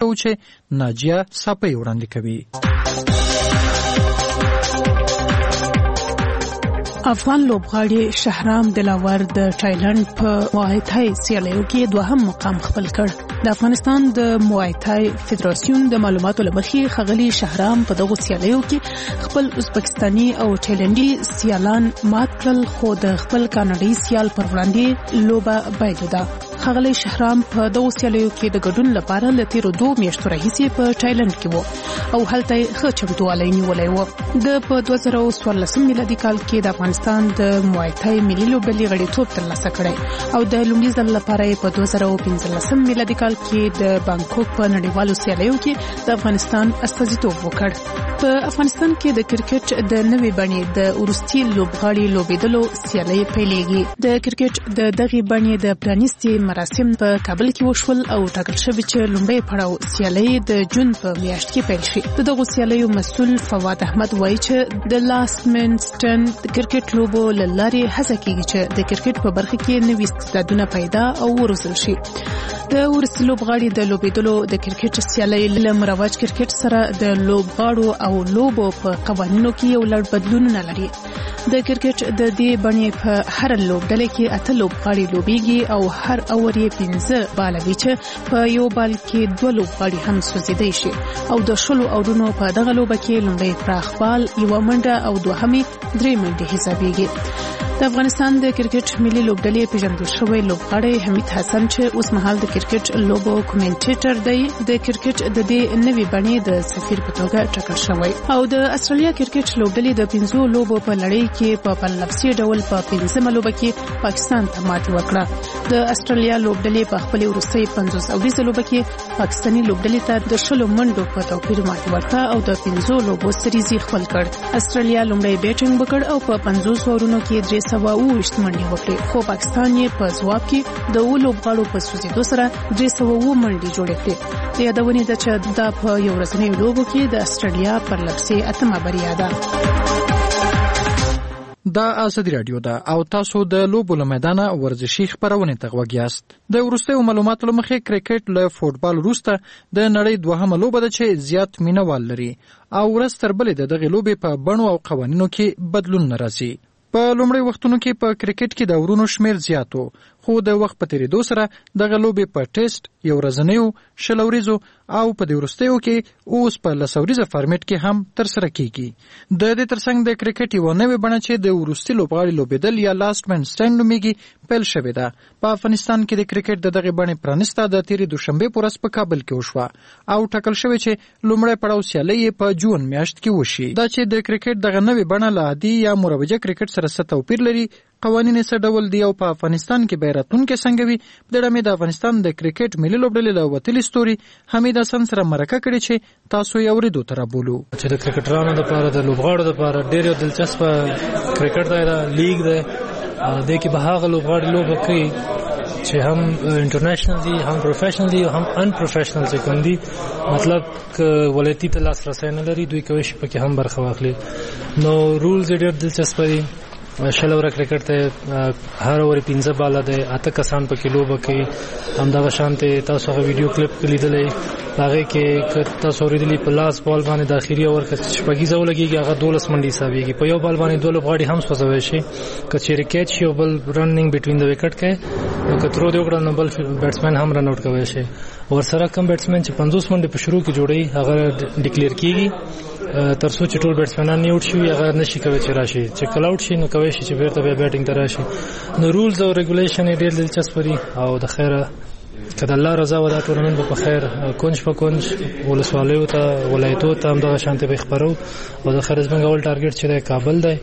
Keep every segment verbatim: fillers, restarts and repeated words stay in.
کوو چې ناجیه ساپۍ وړاندې کوي. افغان لوبغاړي شهرام دلاور د تایلند په موای تای سیالیو کې دوهم مقام خپل کړ. د افغانستان د موای تای فدراسیون د معلوماتو لمخې ښاغلي شهرام په دغو سیالیو کې خپل ازبکستاني او تایلندي سیالان مات کړل، خو د خپل کاناډایي سیال پر وړاندې لوبه بایلوده. ښاغلي شهرام په دغو سیالیو کې د ګډون لپاره له تیرو دوه میاشتو راهیسې په تایلند کې و او هلته یې ښه چمتووالی نیولی و. د په دوه زره څوارلسم میلادي کال کې د افغانستان د موای تای ملي لوبډلې غړیتوب ترلاسه کړی او د لومړي ځل لپاره یې په دوه زره پنځلسم میلادي کال کې د بانکوک په نړیوالو سیالیو کې د افغانستان استازیتوب وکړ. په افغانستان کې د کرکټ د نوې بڼې د وروستي لوبغاړي لوبېدلو سیالۍ پیلېږي. د کرکټ د دغې بڼې د پرانیستي مراسم په کابل کې وشول او ټاکل شوي چې لومړی پړاو سیالۍ د جون په میاشت کې پیل شي. د دغو سیالیو مسؤل فواد احمد وایي چې د لاست من سټن د کرکټ لوبو له لارې هڅه کیږي چې د کرکټ په برخه کې نوي استعدادونه پیدا او وروزل شي. د وروستي لوبغاړي د لوبېدلو د کرکټ سیالۍ له مروج کرکټ سره د لوبغاړو او لوبو په قوانینو کې یو لړ بدلونونه لري. د کرکټ د دې بڼې په هر لوبډله کې اته لوبغاړي لوبېږي او هر اور یې پنځه باله وي چې په یو بال کې دوه لوبغاړي هم سوځېدای شي او د شلو اورونو په دغه لوبه کې لومړی پراخ بال یوه منډه او دوهمې درې منډې حسابېږي. د افغانستان د کرکټ ملي لوبډلې پیژندل شوی لوبغاړی حمید حسن چې اوس مهال د کرکټ لوبو کومنټیټر دی، د کرکټ د دې نوې بڼې د سفیر په توګه ټاکل شوی او د استرالیا کرکټ لوبډلې د پنځو لوبو په لړۍ کې په پرلپسې ډول په پنځمه لوبه کې پاکستان ته ماتې وکړه. د استرالیا لوبډلې په خپل وروستۍ پنځوس اوریزه لوبه کې پاکستاني لوبډلې ته د شلو منډو په توپیر ماتې ورکړه او د پنځو لوبو سریزي خپل کړ. استرالیا لومړی بیټینګ وکړ او په پنځوس اورونو کې درې سوه اووه ویشت منډې وکړې، خو پاکستان یې په ځواب کې د اووه لوبغاړو په سوځېدو سره درې سوه اووه منډې جوړې کړې. د یادونې ده چې دا په یو ورځنیو لوبو کې د استرالیا پرلپسې اتمه بریا ده. دا ازادي رادیو ده او تاسو د لوبو له میدانه ورزشي خبرونه ته غوږ یاست. د وروستیو معلوماتو له مخې کرکټ له فوټبال وروسته د نړۍ دوهمه لوبه ده چې زیات مینوال لري او ورځ تر بلې د دغې لوبې په بڼو او قوانینو کې بدلون راځي. په لومړی وختونو کې په کرکټ کې د اورونو شمیر زیات و، خو د وخت په تیریدو سره دغه لوبې په ټیسټ، یو ورځنیو، شل اوریزو او په دې وروستیو کې اوس په لس اوریزه فارمیټ کې هم ترسره کیږي. د دې ترڅنګ د کرکټ یوه نوې بڼه چې د وروستي لوبغاړي لوبېدل یا لاست من سټینډ نومیږي پیل شوې ده. په افغانستان کې د کرکټ د دغې بڼې پرانسته د تیرې دوشنبې په ورځ په کابل کې وشوه او ټاکل شوې چې لومړی پړاو سیالۍ په جون میاشت کې وشي. دا چې د کرکټ دغه نوې بڼه له عادي یا مروجه کرکټ سره څه توپیر لري، قوانین څه ډول دي او په افغانستان کې به راتلونکي څنګه وي، د ډمې د افغانستان د کرکټ ملي لوبډلې له وتلي ستوري حمید حسن سره مرکه کړې چې تاسو یې اورېدو ته رابولو. چې د کرکټرانو لپاره، د لوبغاړو لپاره ډېر دلچسپه کرکټ دی، دا لیګ دی. دې کې به هغه لوبغاړي لوبه کوي چې هم انټرنیشنل دي، هم پروفیشنل دي، هم ان پروفیشنل چې کوم دي، مطلب ک ولایتي ته لاسرسی نه لري، دوی کوي چې پکې هم برخه واخلي. نو رولز ډېر دلچسپه دي. شل اوره کرکټ ته هر اور پنځه بالا دی، اته کسان پکې لوبه کوي. همدغه شانته تاسو هغه ویډیو کلیپ لیدلې، هغه کې تاسو اوریدلی په لاس بال باندې د اخیری اور کې شپږیزه ولګيږي، هغه دولس منډي حسابيږي. په یو بال باندې دوه لوبغاړي هم سوځوي شي، کچېری کیچ شي او بل رننګ بټوین د وکټ کې نو کترو دی وګړه نو بل بیټسمن هم رن آوټ کوي شي. ور سره کم بیټسمن چې پنځوس منډي په شروع کې جوړي هغه ډیکلیئر کیږي تر څو چې ټول بیټسمنان نیوټ شي، هغه نشي کوي چې راشي. چې کلاوټ شي نو کوي چې بیرته به بیټینګ ته راشي. نو رولز او ریګولیشن ډېر دلچسپ دي او د خیره کله الله رضا و دا ټورنمنت په خیر کونج په کونج ولسوالیو ته ولایتو ته هم دغه شانتي به خبرو او د خیر زمونږ اول ټارګټ چې د کابل دی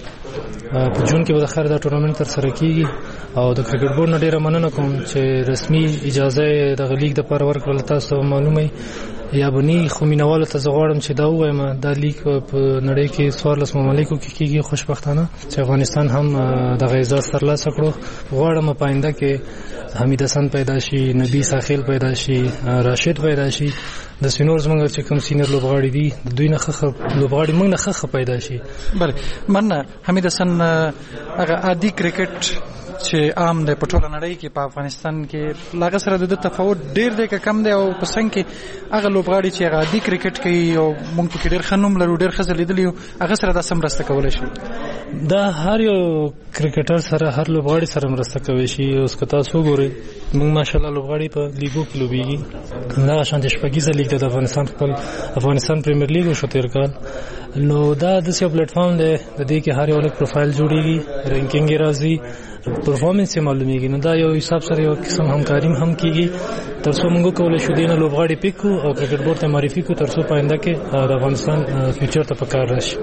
په جون کې به د خیر دا ټورنمنت تر سره کیږي. او د کرکټ بورډ نه ډیره مننه کوم چې رسمي اجازه د لیګ د پر ورکړل. تاسو معلومه یا بني خو مینوالو ته زغړم چې دا وایم دا لیګ په نړۍ کې څوارلس ممالکو کې کیږي. خوشبختانه چې افغانستان هم د غیزات ترلاسه کړو. غواړم په آینده کې حمید حسن پیدا شي، نبی ساخیل پیدا شي، راشد پیدا شي، د سینور زمونږ چې کوم سینر لوبغاړي دي د دوی نه خخ لوبغاړي موږ نه خخ پیدا شي. بله مننه حمید حسن. هغه عادي کرکټ چې عام د پټوله نړۍ کې په افغانستان کې لاغه سره د تفاوت ډیر دی که کم دی او په څنګه کې هغه لوبغاړي چې هغه عادي کرکټ کوي او موږ پکې ډیر ښه نوم لرو ډیر ښه لیدلي هغه سره دا سم مرسته کولی شي دا هر یو کرکټر سره هر لوبغاړي سره مرسته کوي شي اوس که تاسو وګورئ موږ ماشاءالله لوبغاړي په لیګو کې لوبېږي همدغه شان د شپږیزه لیګ د افغانستان خپل افغانستان پریمیر لیګ وشو تېر کال نو دا داسې یو پلیټفارم دی د دې کې هر یو لږ پروفایل جوړېږي رینکینګ یې راځي پرفارمنس یې معلومیږي نو دا یو حساب سره یو قسم همکاري هم کېږي تر څو موږ وکولی شو دې نه لوبغاړي پیک کړو او کرکټ بورډ ته معرفي کړو تر څو په آینده کې د افغانستان فیوچر ته په کار راشي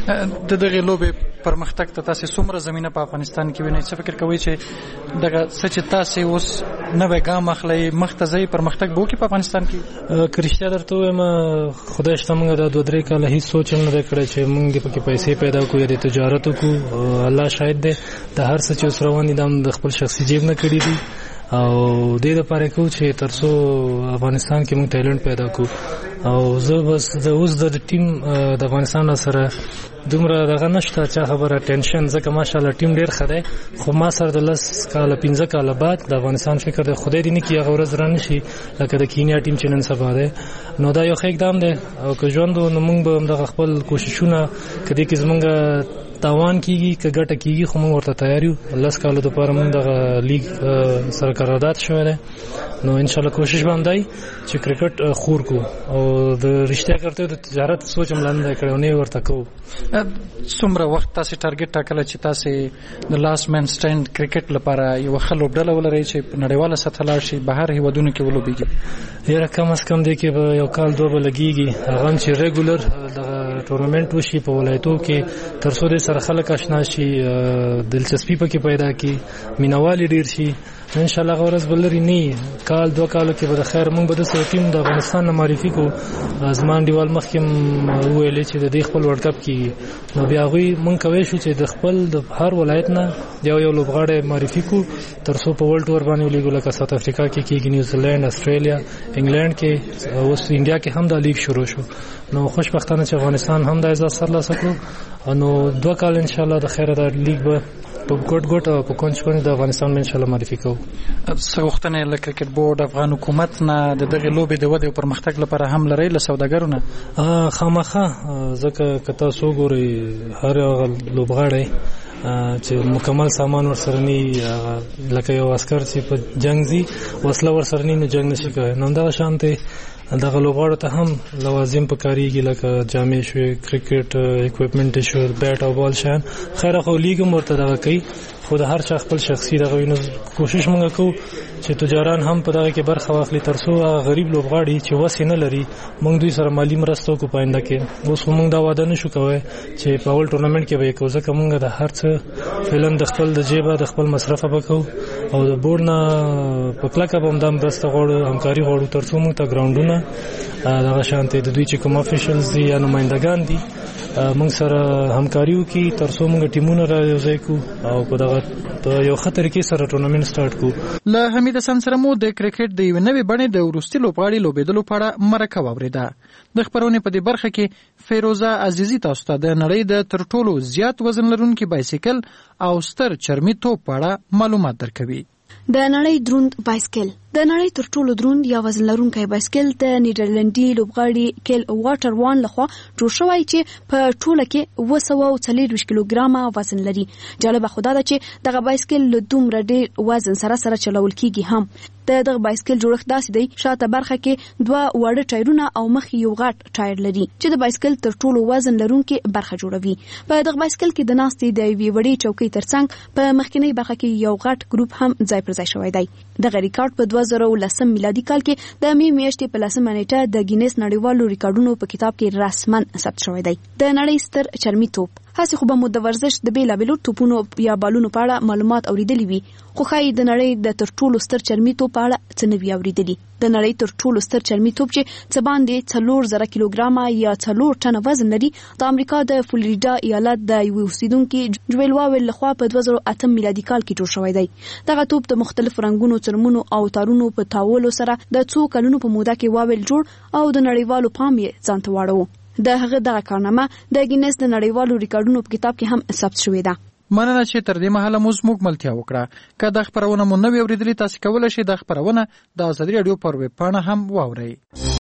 د دغې لوبې پرمختګ ته تاسې څومره زمینه په افغانستان کې وینئ څه فکر کوئ چې دغه څه چې تاسې اوس نوی ګام اخلئ مخ ته ځئ پرمختګ به وکړي په افغانستان کې که رښتیا درته ووایم خدای شته موږ دا دوه درې کاله هېڅ سوچ هم نه دی کړی چې موږ دې پکې پیسې پیدا کړو یا د تجارت وکړو الله شاید دی د هر څه چې اوس روان دي دا هم د خپل شخصي جیب نه کړي دي او دې دپاره کوو چې تر څو افغانستان کې موږ ټیلنټ پیدا کړو او زه بس د اوس د ټیم د افغانستان سره دومره دغه نشته چا خبره ټینشن ځکه ماشاءالله ټیم ډېر ښه دی خو ما سره د لس کاله پنځه کاله بعد د افغانستان فکر دی خدای دې نه کړي هغه ورځ رانشي لکه د کینیا ټیم چې نن سبا دی نو دا یو ښه اقدام دی او که ژوند و نو موږ به همدغه خپل کوششونه که دې کې زموږ تاوان کیږي که ګټه کیږي خو موږ ورته تیار یو لس کالو دپاره موږ دغه لیګ سره قرارداد شوی دی نو انشاءالله کوشش به همدا وي چې کرکټ خور کو او د رښتیا کرته د تجارت سوچ هم لا نه دی کړی او نه یې ورته کوو څومره وخت تاسې ټارګټ ټاکلی چې تاسې د لاست مین سټینډ کرکټ لپاره یوه ښه لوبډله ولرئ چې په نړیواله سطحه لاړ شي بهر هېوادونو کې ولوبېږي یاره کم از کم دی کې به یو کال دوه به لګېږي هغه هم چې ریګولر دغه ټورنمنټ وشي په ولایتو کې تر څو دې سره خلک اشنا شي دلچسپي پکې پیدا کړي مینوال ډېر شي ان شاء الله غورز بلری نه کال دوه کالو کې به د خیر موږ به د سره ټیم د افغانستان نه معرفي کو ازمان دیوال مخکې ویلې چې د دې خپل ورلد کپ کې نو بیا غوي موږ کوي شو چې د خپل د هر ولایت نه یو یو لوبغاړی معرفي کو تر څو په ورلد ټور باندې ولېګو لکه ساوث افریقا کې کېږي نیوزیلند استرالیا انګلند کې اوس انډیا کې هم د لیګ شروع شو نو خوشبختانه چې افغانستان هم د اعزاز سرلاسه کړو نو دوه کال ان شاء الله د خیر د لیګ به په ګډ ګډ او په کونج کونج د افغانستان ان شاء الله معرفي کوو څه غوښتنې له کرکټ بورډ افغان حکومت نه د دغې لوبې د ودې او پرمختګ لپاره هم لرئ له سوداګرو نه خامخا ځکه که تاسو وګورئ هر هغه لوبغاړی چې مکمل سامان ورسره نه لکه یو عسکر چې په جنګ ځي وسله ورسره نه نو جنګ نشي کولی نو همدغه شان دی دغه لوبغاړو ته هم لوازم پکارېږي لکه جامې شوې کرکټ اکوپمنټ شو بیټ او بال شیان خیر خو لیګ هم ورته دغه کوي خو د هر چا خپل شخصي دغه وي نو کوشش موږ کوو چې تجاران هم په دغه کې برخه واخلي تر څو هغه غریب لوبغاړي چې وس یې نه لري موږ دوی سره مالي مرسته وکړو په آینده کې اوس خو موږ دا واده نه شو کوی چې په اول ټورنمنټ کې به یې کوو ځکه موږ د هر څه فعلا د خپل د جیبه د خپل مصرفه به کوو او د بورډ نه په کلکه به همدا مرسته غواړو همکاري غواړو تر څو موږ ته ګراونډونه دغه شانتې د دوی چې کوم افیشلز دي یا نمایندګان دي موږ سره همکاري وکړي تر څو موږ ټیمونه را یوځای کړو او په دغه یو ښه طریقې سره ټورنمنټ سټارټ کړو له حمید حسن سره مو د کرکټ د یوې نوې بڼې د وروستي لوبغاړي لوبېدلو په اړه مرکه واورېده د خپرونې په دې برخه کې فیروزه عزیزي تاسو ته د نړۍ د تر ټولو زیات وزن لرونکي بایسیکل او ستر چرمي توپ په اړه معلومات درکوي د نړۍ دروند بایسکل د نړۍ تر ټولو دروند یا وزن لرونکی بایسکل د نیدرلندي لوبغاړي کیل واټر وان لخوا جوړ شوی چې په ټوله کې اوه سوه او څلوېښت کیلوګرامه وزن لري جالبه خو دا ده چې دغه بایسکل له دومره ډېر وزن سره سره چلول کیږي هم د دغه بایسکل جوړښت داسې دی شاته برخه کې دوه واړه ټایرونه او مخ یو غټ ټایر لري چې د بایسکل تر ټولو وزن لرونکي برخه جوړوي په دغه بایسکل کې د ناستې د یوې وړې چوکۍ ترڅنګ په مخکینۍ برخه کې یو غټ ګروپ هم ځای پر ځای شوی دی دغه ریکارډ په دوه زره او لسم میلادي کال کې د می میاشتې په لسمه نیټه د ګینیس نړیوالو ریکارډونو په کتاب کې رسمن ثبت شوی دی د نړۍ ستر چرمي توپ هسې خو به مو د ورزش د بېلابېلو توپونو یا بالونو په اړه معلومات اورېدلي وي خو ښایي د نړۍ د تر ټولو ستر چرمي توپ په اړه څه نه وي اورېدلي د نړۍ تر ټولو ستر چرمي توپ چې څه باندې څلور زره کیلوګرامه یا څلور ټنه وزن لري د امریکا د فلوریډا ایالت د یوې اوسیدونکي جویل واول لخوا په دوه زره اتم میلادي کال کې جوړ شوی دی دغه توپ د مختلفو رنګونو څرمونو او تارونو په تاولو سره د څو کلونو په موده کې واول جوړ او د نړیوالو پام یې ځان ته واړو د هغه دغه کارنامه د ګینیس د نړیوالو ریکارډونو په کتاب کې هم ثبت شوې ده مننه چې تر دې مهاله مو زموږ ملتیا وکړه که د خبرونه مو نوې اوریدلې تاسو کولی شئ د خبرونه د ازادي رادیو پر ویب پاڼه هم واورئ.